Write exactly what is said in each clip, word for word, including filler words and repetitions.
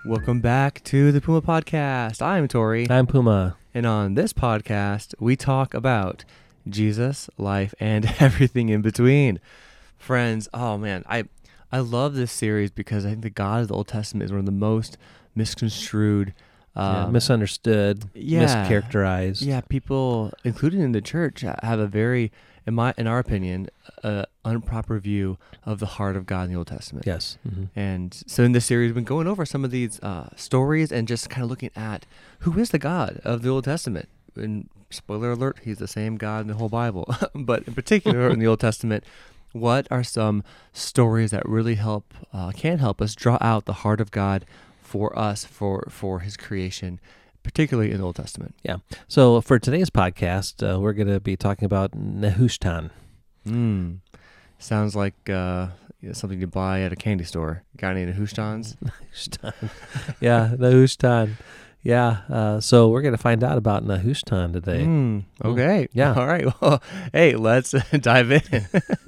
Welcome back to the Puma Podcast. I'm Tori. I'm Puma. And on this podcast, we talk about Jesus, life, and everything in between. Friends, oh man, I I love this series because I think the God of the Old Testament is one of the most misconstrued, um, yeah, misunderstood, yeah, mischaracterized. Yeah, people, including in the church, have a very, in my, in our opinion, uh, improper view of the heart of God in the Old Testament. Yes. Mm-hmm. And so in this series, we've been going over some of these uh, stories and just kind of looking at who is the God of the Old Testament. And spoiler alert, he's the same God in the whole Bible. But in particular in the Old Testament, what are some stories that really help, uh, can help us draw out the heart of God for us, for, for his creation, particularly in the Old Testament? Yeah. So for today's podcast, uh, we're going to be talking about Nehushtan. Mm. Sounds like uh, something you buy at a candy store. Got any Nehushtans? Nehushtan. Yeah, Nehushtan. Yeah. Uh, so we're going to find out about Nehushtan today. Mm, okay. Mm. Yeah. All right. Well, hey, let's uh, dive in.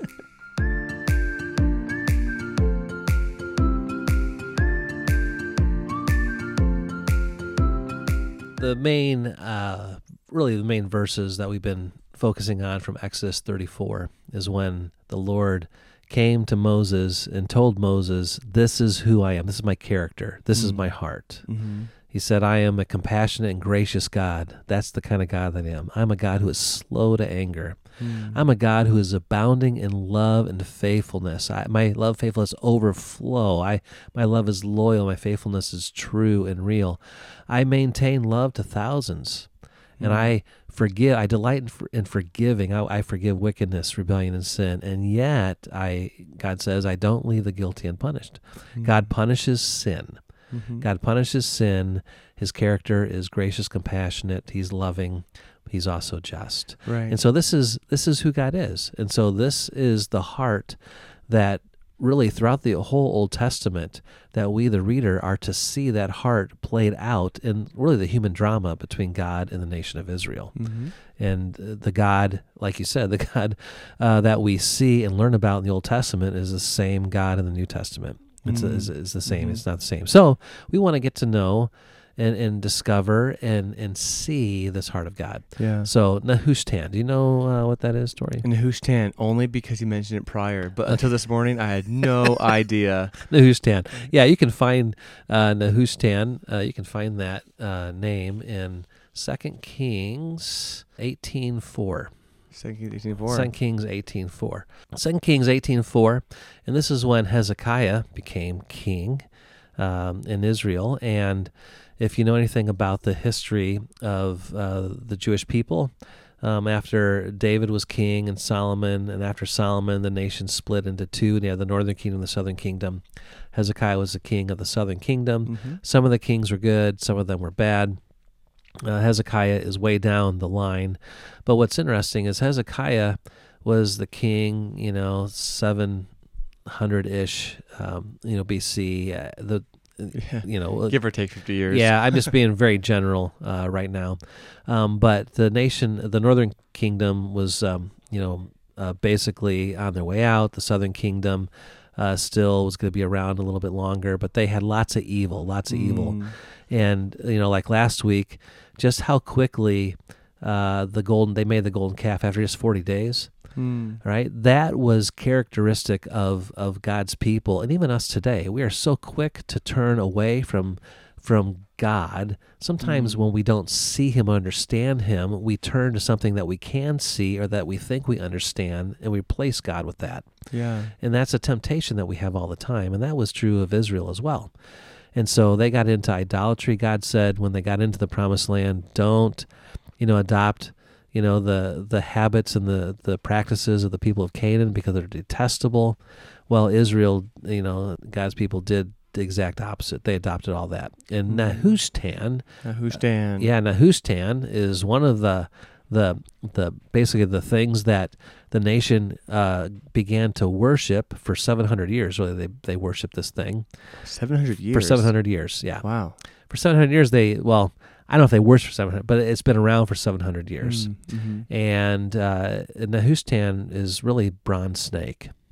The main, uh, really the main verses that we've been focusing on from Exodus thirty-four is when the Lord came to Moses and told Moses, "This is who I am. This is my character. This mm. is my heart." Mm-hmm. He said, "I am a compassionate and gracious God." That's the kind of God that I am. I'm a God who is slow to anger. Mm. I'm a God who is abounding in love and faithfulness. I, my love, faithfulness overflow. I, my love is loyal. My faithfulness is true and real. I maintain love to thousands. Mm. And I forgive. I delight in, for, in forgiving. I, I forgive wickedness, rebellion, and sin. And yet, I God says, I don't leave the guilty unpunished. Mm. God punishes sin. Mm-hmm. God punishes sin. His character is gracious, compassionate. He's loving. He's also just. Right. And so this is this is who God is. And so this is the heart that really throughout the whole Old Testament that we, the reader, are to see that heart played out in really the human drama between God and the nation of Israel. Mm-hmm. And the God, like you said, the God uh, that we see and learn about in the Old Testament is the same God in the New Testament. It's, mm-hmm. it's, it's the same. Mm-hmm. It's not the same. So we want to get to know and, and discover and, and see this heart of God. Yeah. So Nehushtan, do you know uh, what that is, Tori? Nehushtan, only because you mentioned it prior. But until this morning, I had no idea. Nehushtan. Yeah, you can find uh, Nehushtan. Uh, you can find that uh, name in Second Kings eighteen four. Second Kings eighteen four. Second Kings eighteen four. Second Kings eighteen four, and this is when Hezekiah became king um, in Israel. And if you know anything about the history of uh, the Jewish people, um, after David was king and Solomon, and after Solomon, the nation split into two. You had the northern kingdom and the southern kingdom. Hezekiah was the king of the southern kingdom. Mm-hmm. Some of the kings were good, some of them were bad. Uh, Hezekiah is way down the line. But what's interesting is Hezekiah was the king, you know, seven hundred-ish, um, you know, B C. Uh, the, yeah. you know, give or take fifty years. Yeah, I'm just being very general uh, right now. Um, but the nation, the northern kingdom was, um, you know, uh, basically on their way out. The southern kingdom uh, still was going to be around a little bit longer, but they had lots of evil, lots of mm. evil. And, you know, like last week, just how quickly uh, the golden they made the golden calf after just forty days, mm. right? That was characteristic of, of God's people, and even us today. We are so quick to turn away from from God. Sometimes mm. when we don't see him or understand him, we turn to something that we can see or that we think we understand, and we replace God with that. Yeah. And that's a temptation that we have all the time, and that was true of Israel as well. And so they got into idolatry. God said when they got into the promised land, don't, you know, adopt, you know, the the habits and the, the practices of the people of Canaan because they're detestable. Well, Israel, you know, God's people did the exact opposite. They adopted all that. And Nehushtan, Nehushtan, uh, yeah, Nehushtan is one of the the the basically the things that the nation uh, began to worship for seven hundred years. Really, they they worshiped this thing. seven hundred years? For seven hundred years, yeah. Wow. For seven hundred years, they, well, I don't know if they worshiped for seven hundred, but it's been around for seven hundred years. Mm-hmm. And uh, Nehushtan is really bronze snake.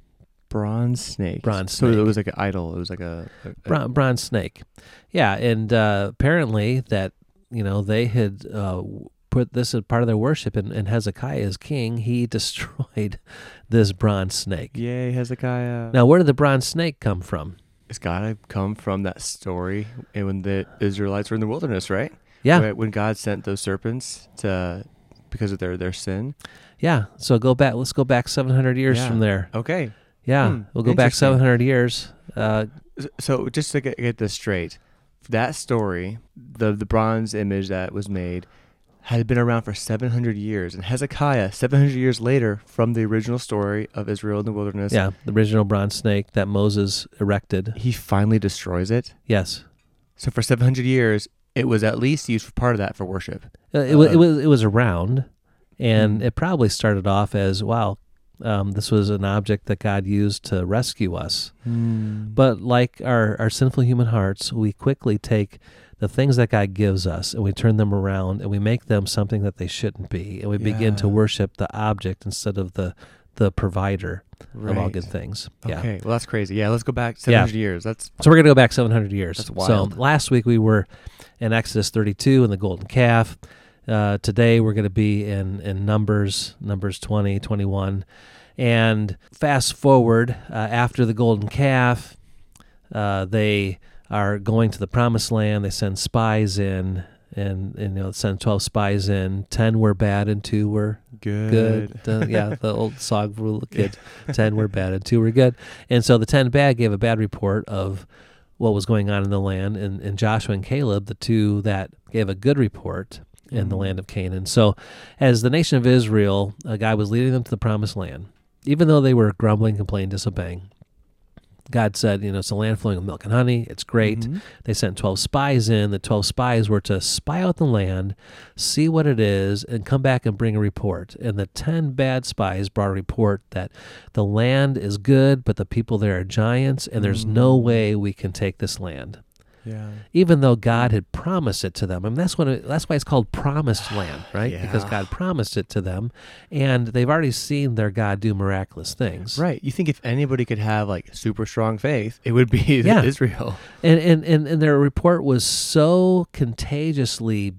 Bronze snake. Bronze So snake. it was like an idol. It was like a, a, a Bron- bronze snake. Yeah, and uh, apparently that, you know, they had uh, put this as part of their worship, and, and Hezekiah as king, he destroyed this bronze snake. Yay, Hezekiah. Now, where did the bronze snake come from? It's got to come from that story and when the Israelites were in the wilderness, right? Yeah, Where- When God sent those serpents to, because of their, their sin. yeah. So go back. Let's go back seven hundred years Yeah. from there. Okay. Yeah, Hmm, we'll go back interesting. seven hundred years. Uh, So just to get, get this straight, that story, the the bronze image that was made, had been around for seven hundred years. And Hezekiah, seven hundred years later, from the original story of Israel in the wilderness, yeah, the original bronze snake that Moses erected. he finally destroys it. Yes, So for seven hundred years, it was at least used for part of that for worship. uh, it, wa- Uh, it was it was around, and Hmm. it probably started off as, wow, um, this was an object that God used to rescue us. But like our, our sinful human hearts, we quickly take the things that God gives us and we turn them around and we make them something that they shouldn't be, and we begin to Yeah. worship the object instead of the the provider of all Right. good things. Yeah. Okay, well, that's crazy. Yeah, let's go back seven hundred years. That's So we're going to go back seven hundred years. That's wild. So last week we were in Exodus thirty-two in the golden calf. Uh, today we're going to be in, in Numbers, Numbers twenty, twenty-one. And fast forward, uh, after the golden calf, uh, they are going to the promised land. They send spies in, and, and you know, send twelve spies in. Ten were bad and two were good. good. Uh, yeah, the old song for little kids. Ten were bad and two were good. And so the ten bad gave a bad report of what was going on in the land. And, and Joshua and Caleb, the two that gave a good report in the Mhm. land of Canaan. So as the nation of Israel, a guy was leading them to the promised land. Even though they were grumbling, complaining, disobeying, God said, you know, it's a land flowing with milk and honey. It's great. Mhm. They sent twelve spies in. The twelve spies were to spy out the land, see what it is, and come back and bring a report. And the ten bad spies brought a report that the land is good, but the people there are giants, and there's no Mm. way we can take this land. Yeah. Even though God had promised it to them. I mean, that's, what it, that's why it's called promised land, right? Yeah. Because God promised it to them, and they've already seen their God do miraculous things. Right. You think if anybody could have like super strong faith, it would be Yeah. Israel. And, and, and, and their report was so contagiously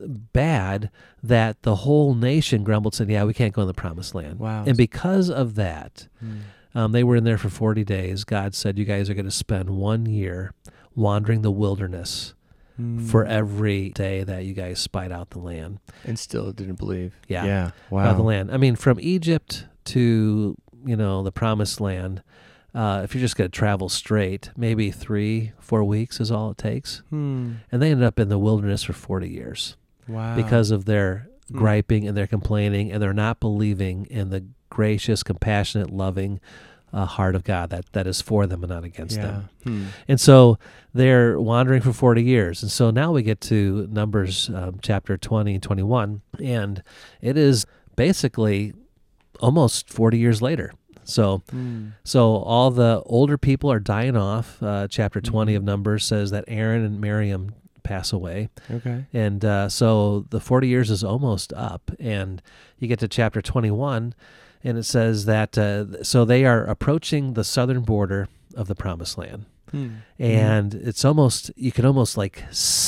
bad that the whole nation grumbled, said, yeah, we can't go in the promised land. Wow. And because of that, um, they were in there for forty days. God said, you guys are going to spend one year wandering the wilderness Mm. for every day that you guys spied out the land. And still didn't believe. Yeah. Yeah. Wow. Wow. the land. I mean, from Egypt to, you know, the promised land, uh, if you're just going to travel straight, maybe three, four weeks is all it takes. Hmm. And they ended up in the wilderness for forty years Wow. because of their Hmm. griping and their complaining, and they're not believing in the gracious, compassionate, loving uh, heart of God that, that is for them and not against yeah. them. Hmm. And so they're wandering for forty years. And so now we get to Numbers um, chapter twenty and twenty-one, and it is basically almost forty years later. So Hmm. so all the older people are dying off. Uh, chapter twenty Mhm. of Numbers says that Aaron and Miriam pass away. Okay. And uh, so the forty years is almost up. And you get to chapter twenty-one, and it says that, uh, so they are approaching the southern border of the promised land. Hmm. And it's almost, you can almost like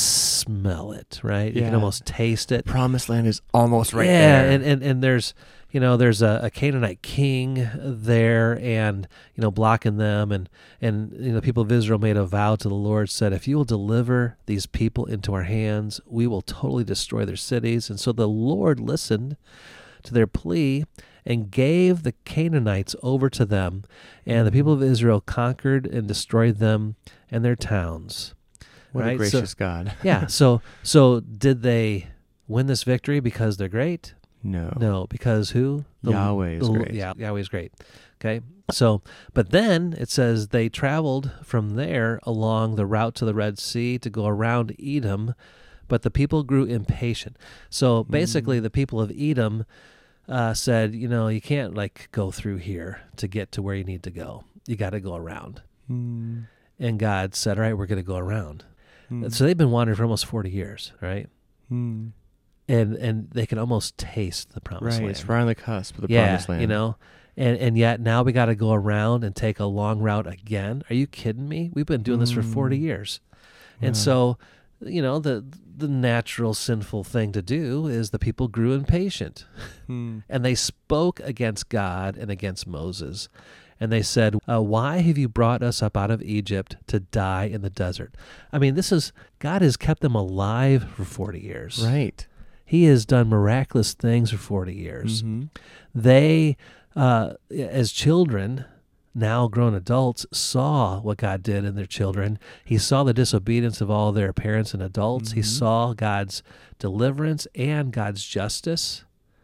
smell it, right? You can Yeah. almost taste it. Promised land is almost right yeah, there. and, and, and there's, you know, there's a, a Canaanite king there and, you know, blocking them. And, and, you know, the people of Israel made a vow to the Lord, said, if you will deliver these people into our hands, we will totally destroy their cities. And so the Lord listened to their plea and gave the Canaanites over to them. And the people of Israel conquered and destroyed them and their towns. What right? a So- gracious God. Yeah. So, so did they win this victory because they're great? No. No, because who? Yahweh is the- great. Yeah, Yahweh is great. Okay. So, but then it says they traveled from there along the route to the Red Sea to go around Edom, but the people grew impatient. So basically, Mm. the people of Edom uh, said, you know, you can't like go through here to get to where you need to go. You got to go around. Hmm. And God said, all right, we're going to go around. Hmm. So they've been wandering for almost forty years, right? Hmm. and and they can almost taste the promised Right. land. It's right on the cusp of the yeah, promised land. you know, and and yet now we got to go around and take a long route again. Are you kidding me? We've been doing this for forty Mm. years, and Wow. so, you know, the the natural sinful thing to do is the people grew impatient, Hmm. and they spoke against God and against Moses. And they said, uh, why have you brought us up out of Egypt to die in the desert? I mean, this is, God has kept them alive for forty years. Right. He has done miraculous things for forty years. Mhm. They, uh, as children, now grown adults, saw what God did in their children. He saw the disobedience of all their parents and adults. He Mhm. saw God's deliverance and God's justice.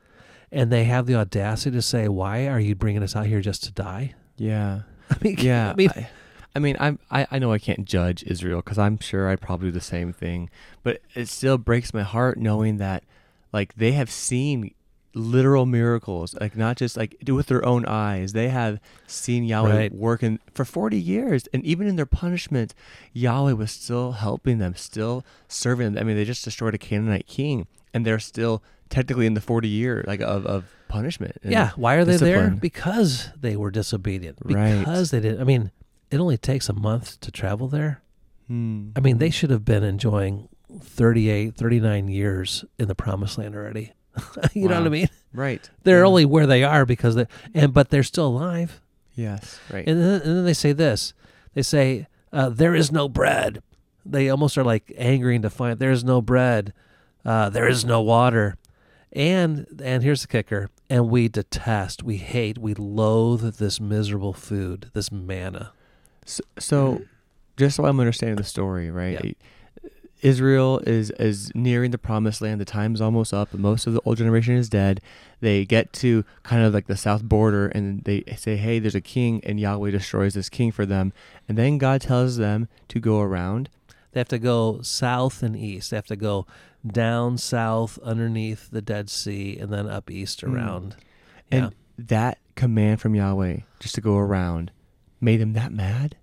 And they have the audacity to say, why are you bringing us out here just to die? Yeah. I mean, Yeah. I mean, I, I mean, I'm, I, I know I can't judge Israel because I'm sure I'd probably do the same thing. But it still breaks my heart knowing that, like, they have seen literal miracles, like, not just, like, with their own eyes. They have seen Yahweh Right. working for forty years. And even in their punishment, Yahweh was still helping them, still serving them. I mean, they just destroyed a Canaanite king, and they're still technically in the forty year, like, of, of punishment. and yeah, why are they there? discipline. Because they were disobedient. Right. Because they didn't. I mean, it only takes a month to travel there. Hmm. I mean, they should have been enjoying thirty-eight, thirty-nine years in the promised land already. you know Wow. what I mean? Right. They're Yeah. only where they are because they, and but they're still alive. Yes. Right. And then, and then they say this. They say, uh, there is no bread. They almost are like angry and defiant. There is no bread. Uh, there is no water. And and here's the kicker. And we detest, we hate, we loathe this miserable food, this manna. So, so just so I'm understanding the story, right? Yeah. Israel is is nearing the promised land. The time's almost up. Most of the old generation is dead. They get to kind of like the south border, and they say, hey, there's a king, and Yahweh destroys this king for them. And then God tells them to go around. They have to go south and east. They have to go down south underneath the Dead Sea and then up east Mm. around. And Yeah. that command from Yahweh, just to go around, made them that mad?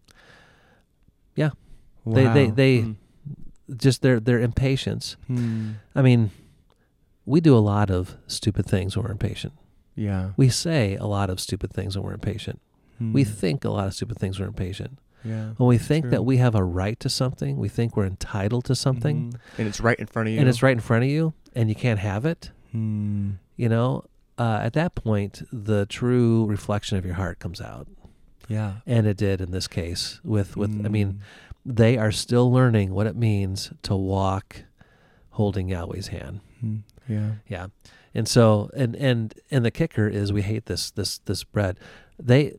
Yeah. They- they- Wow. they- Hmm. Just their their impatience. Hmm. I mean, we do a lot of stupid things when we're impatient. Yeah. We say a lot of stupid things when we're impatient. Hmm. We think a lot of stupid things when we're impatient. Yeah. When we think True. that we have a right to something, we think we're entitled to something, Mhm. And it's right in front of you. and it's right in front of you, and you can't have it. Hmm. You know, uh, at that point, the true reflection of your heart comes out, Yeah. and it did in this case. With with, I Mm. mean, they are still learning what it means to walk holding Yahweh's hand. Hmm. Yeah. Yeah. And so and and and the kicker is we hate this this this bread. They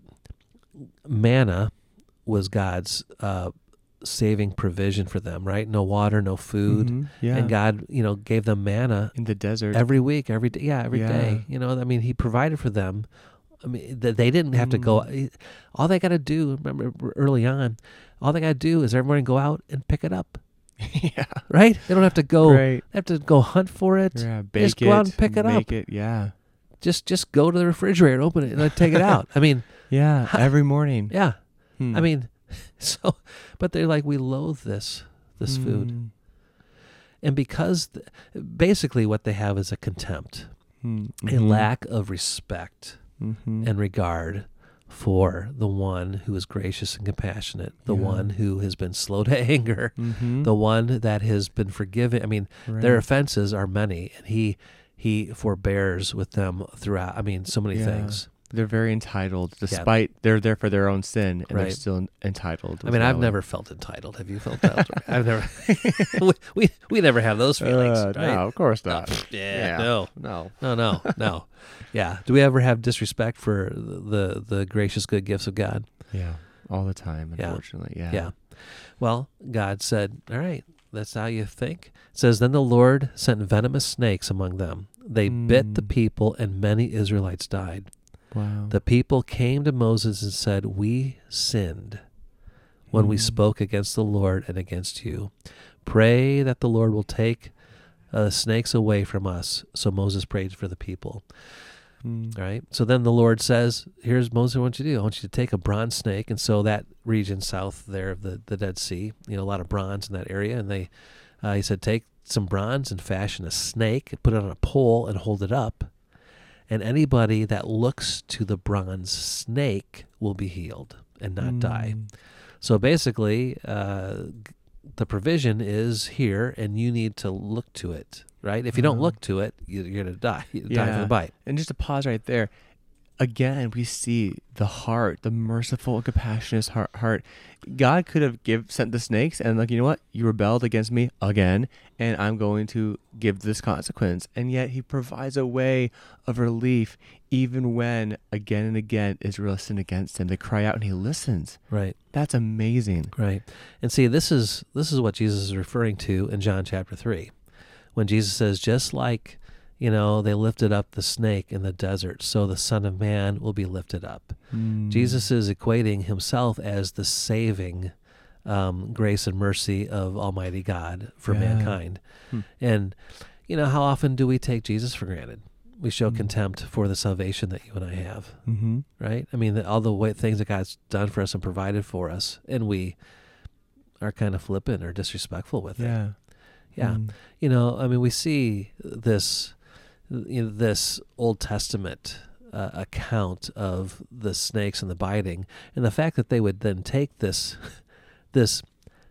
manna was God's uh, saving provision for them, right? No water, no food. Mhm. Yeah. And God, you know, gave them manna in the desert. every week, every day. Yeah, every Yeah. day. You know, I mean, he provided for them. I mean, th- they didn't have to go. Mm. All they got to do, remember early on, all they got to do is every morning go out and pick it up, yeah. right? They don't have to go. Right. They have to go hunt for it. Yeah. Bake Just it. go out and pick it make up. It. Yeah. Just just go to the refrigerator, open it, and then take it out. I mean, Yeah. Every morning. yeah. Hmm. I mean, so, but they're like, we loathe this this food, Hmm. and because th- basically what they have is a contempt, Hmm. a Mhm. lack of respect Mhm. and regard for the one who is gracious and compassionate, the Yeah. one who has been slow to anger, Mhm. the one that has been forgiven. I mean, their Right. offenses are many, and he he forbears with them throughout. I mean, so many Yeah. things. They're very entitled, despite they're there for their own sin, and they're Right. still entitled. I with mean, I've Yahweh. never felt entitled. Have you felt entitled? I've never. we, we we never have those feelings, Uh, right? No, of course Oh, not. pfft, yeah, Yeah. no, No. no, no, no. Yeah. Do we ever have disrespect for the the gracious good gifts of God? Yeah. All the time, Yeah. unfortunately. Yeah. Yeah. Well, God said, "All right, that's how you think." It says, "Then the Lord sent venomous snakes among them. They bit the Mm. people, and many Israelites died. Wow. The people came to Moses and said, 'We sinned when we Mm. spoke against the Lord and against you. Pray that the Lord will take uh, snakes away from us.' So Moses prayed for the people." Mm. All right. So then the Lord says, "Here's Moses, what I want you to do. I want you to take a bronze snake." And so that region south there of the, the Dead Sea, you know, a lot of bronze in that area. And they, uh, he said, take some bronze and fashion a snake and put it on a pole and hold it up. And anybody that looks to the bronze snake will be healed and not Mm. die. So basically, uh, the provision is here, and you need to look to it, right? If you don't Uh-huh. look to it, you, you're going to die. You die from Yeah. the bite. And just to pause right there, again, we see the heart, the merciful, compassionate heart. heart. God could have give sent the snakes and like, you know what? You rebelled against me again, and I'm going to give this consequence. And yet he provides a way of relief even when again and again Israel sinned against him. They cry out and he listens. Right, That's amazing. right. And see, this is this is what Jesus is referring to in John chapter three, when Jesus says, just like, you know, they lifted up the snake in the desert, so the Son of Man will be lifted up. Mm. Jesus is equating himself as the saving um, grace and mercy of Almighty God for Yeah. mankind. Hmm. And, you know, how often do we take Jesus for granted? We show Mm. contempt for the salvation that you and I have, Mm-hmm. right? I mean, the, all the way, things that God's done for us and provided for us, and we are kind of flippant or disrespectful with it. Yeah. Yeah. Mm. You know, I mean, we see this, you know, this Old Testament uh, account of the snakes and the biting, and the fact that they would then take this, this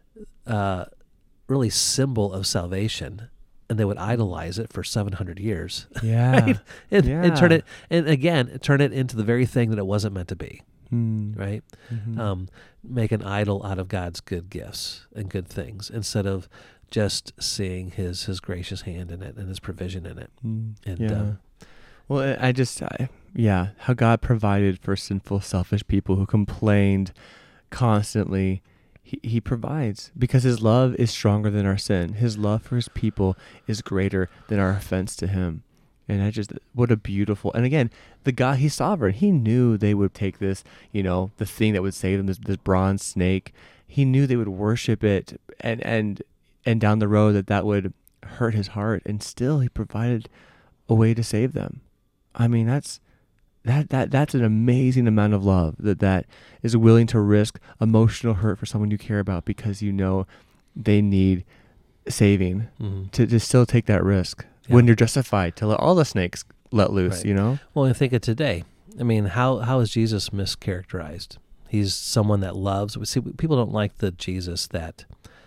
uh, really symbol of salvation, and they would idolize it for seven hundred years, Yeah. right? And, and turn Yeah. it, and again, turn it into the very thing that it wasn't meant to be, Mm. right? Mhm. Um, make an idol out of God's good gifts and good things instead of just seeing his his gracious hand in it and his provision in it. Mm. And, yeah. um, well, I I just, I, yeah, how God provided for sinful, selfish people who complained constantly. He, he provides because his love is stronger than our sin. His love for his people is greater than our offense to him. And I just, what a beautiful, and again, the God, he's sovereign. He knew they would take this, you know, the thing that would save them, this, this bronze snake. He knew they would worship it, and, and, and down the road that that would hurt his heart. And still he provided a way to save them. I mean, that's, that, that, that's an amazing amount of love that, that is willing to risk emotional hurt for someone you care about because you know they need saving. mhm. To, to still take that risk Yeah. when you're justified to let all the snakes let loose, Right. you know? Well, I think of today. I mean, how how is Jesus mischaracterized? He's someone that loves. We see people don't like the Jesus that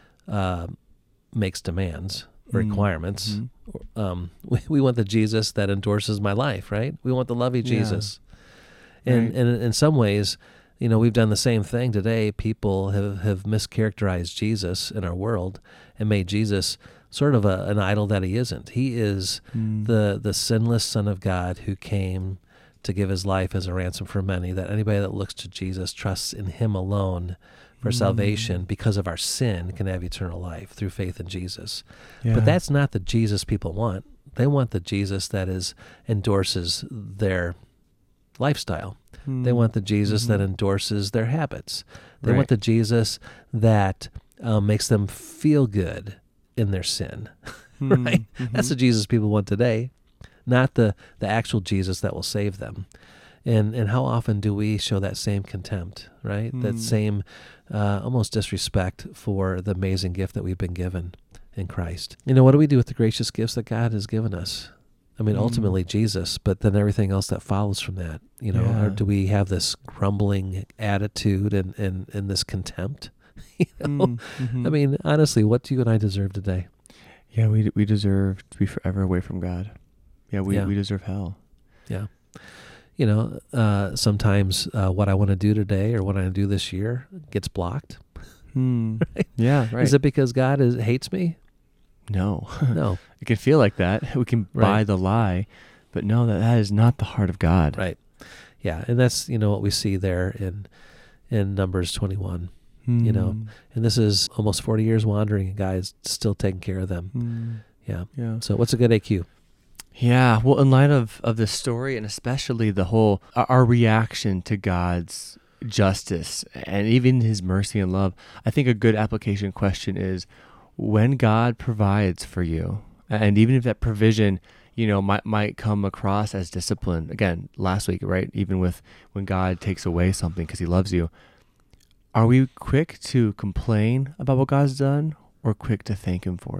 uh, makes demands, or Mm. requirements. Mhm. Um, we, we want the Jesus that endorses my life, right? We want the lovey Yeah. Jesus. And, Right. and in some ways, you know, we've done the same thing today. People have, have mischaracterized Jesus in our world and made Jesus sort of a, an idol that he isn't. He is Mm. the, the sinless Son of God who came to give his life as a ransom for many, that anybody that looks to Jesus, trusts in him alone for Mm. salvation because of our sin, can have eternal life through faith in Jesus. Yeah. But that's not the Jesus people want. They want the Jesus that is endorses their lifestyle. They Mm. want the Jesus Mhm. that endorses their habits. They Right. want the Jesus that um, makes them feel good in their sin. Mm. right? That's Mhm. the Jesus people want today, not the, the actual Jesus that will save them. And and how often do we show that same contempt, right? That Mm. same uh, almost disrespect for the amazing gift that we've been given in Christ. You know, what do we do with the gracious gifts that God has given us? I mean, Mm. ultimately Jesus, but then everything else that follows from that, you know, Yeah. or do we have this grumbling attitude and, and, and this contempt? you know, Mm. Mhm. I mean, honestly, what do you and I deserve today? yeah, we we deserve to be forever away from God. Yeah, we, Yeah. we deserve hell. Yeah. You know, uh, sometimes uh, what I want to do today or what I do this year gets blocked. Hmm. Yeah, right. Is it because God is, hates me? No. No. It can feel like that. We can buy Right. the lie, but no, that, that is not the heart of God. Right. Yeah. And that's, you know, what we see there in in Numbers twenty-one. Hmm. You know, And this is almost forty years wandering, and God's still taking care of them. Hmm. Yeah. Yeah. So what's a good A Q? Yeah, well, in light of, of this story, and especially the whole, our, our reaction to God's justice and even his mercy and love, I think a good application question is, when God provides for you, and even if that provision, you know, might, might come across as discipline, again, last week, right? Even with when God takes away something because he loves you, are we quick to complain about what God's done or quick to thank him for it?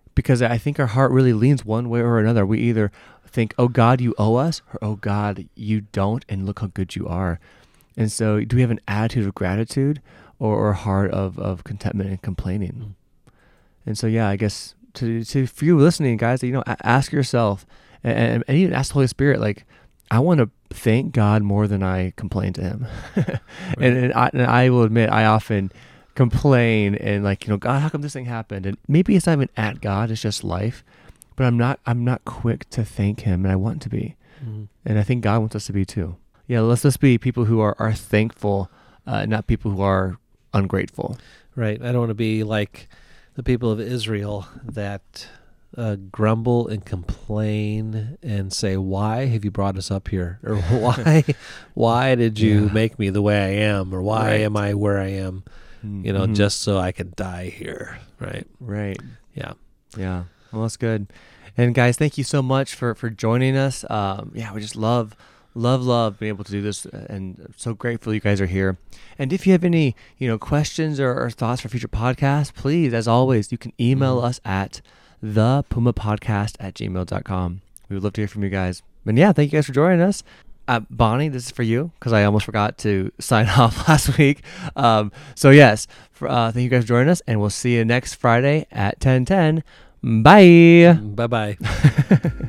because I think our heart really leans one way or another. We either think, oh God, you owe us, or oh God, you don't, and look how good you are. And so do we have an attitude of gratitude or, or a heart of, of contentment and complaining? Mm. And so, yeah, I guess to, to for you listening, guys, you know, ask yourself and, and even ask the Holy Spirit, like, I want to thank God more than I complain to him. Right. and, and, I, and I will admit, I often complain and like, you know, God, how come this thing happened? And maybe it's not even at God, it's just life. But I'm not I'm not quick to thank him, and I want to be. Mm-hmm. And I think God wants us to be too. Yeah, let's just be people who are, are thankful, uh, not people who are ungrateful. Right. I don't want to be like the people of Israel that uh, grumble and complain and say, why have you brought us up here? Or why why did you yeah. make me the way I am? Or why right. am I where I am? Mm-hmm. You know, just so I can die here. Right. Right. Yeah. Yeah. Well, that's good. And guys, thank you so much for, for joining us. Um, yeah, we just love, love, love being able to do this, and so grateful you guys are here. And if you have any, you know, questions or, or thoughts for future podcasts, please, as always, you can email mm-hmm. us at the puma podcast at gmail dot com. We would love to hear from you guys. And yeah, thank you guys for joining us. Uh, Bonnie, this is for you because I almost forgot to sign off last week. Um, so yes, for, uh, thank you guys for joining us, and we'll see you next Friday at ten ten. Bye. Bye-bye.